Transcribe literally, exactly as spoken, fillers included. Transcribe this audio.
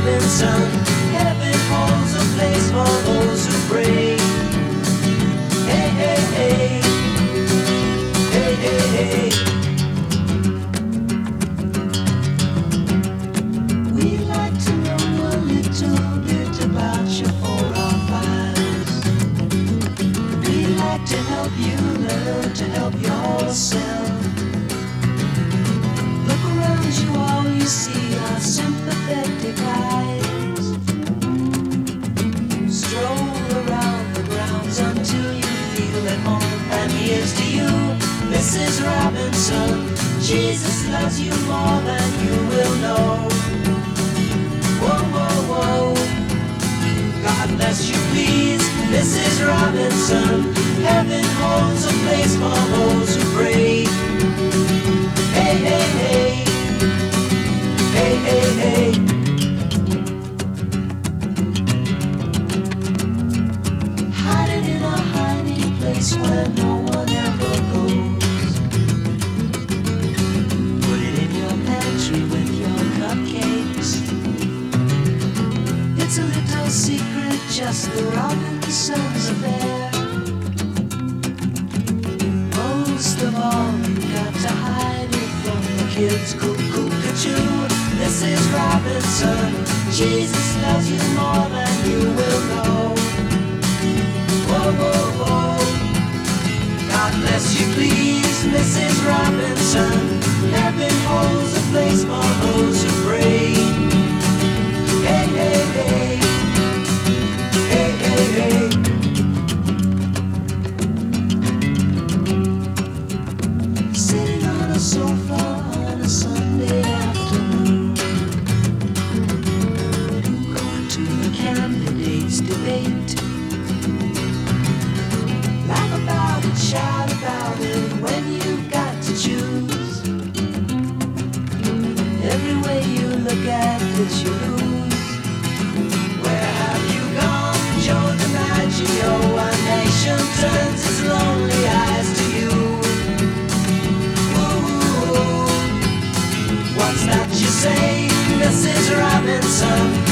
Robinson. Heaven holds a place for those who pray. Hey, hey, hey. Hey, hey, hey. We'd like to know a little bit about your forefathers. We'd like to help you learn to help yourself. Look around you, all you see are sympathetic eyes. Stroll around the grounds until you feel at home. And here's to you, Missus Robinson. Jesus loves you more than you will know. Whoa, whoa, whoa. God bless you, please, Missus Robinson. Heaven holds a place for those who pray. Hey, hey, hey. Hey, hey, hey. Hiding in a hiding place where no one ever goes. Put it in your pantry with your cupcakes. It's a little secret, just the Robinsons affair. Most of all, you got to hide it from the kids. Cuckoo-cuckoo, Missus Robinson. Jesus loves you more than you will know. Whoa, whoa, whoa. God bless you, please, Missus Robinson. Heaven holds a place for those who pray. Hey, hey, hey. Hey, hey, hey. Sitting on a sofa on a Sunday afternoon, going to the candidates' debate. Laugh about it, shout about it when you've got to choose. Every way you look at it, you lose. Where have you gone, Joe DiMaggio? Our nation turns its lonely eyes to you. Ooh, what's that you say, Missus Robinson?